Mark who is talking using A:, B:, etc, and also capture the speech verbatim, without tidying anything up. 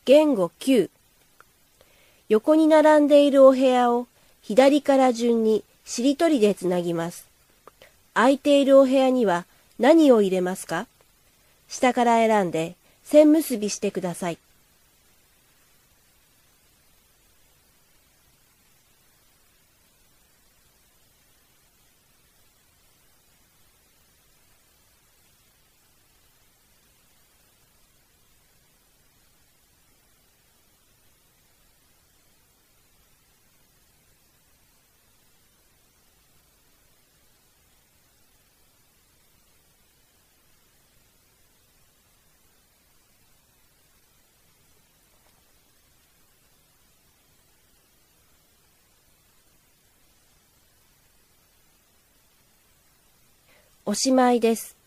A: 言語きゅう。横に並んでいるお部屋を左から順にしりとりでつなぎます。空いているお部屋には何を入れますか？下から選んで線結びしてください。おしまいです。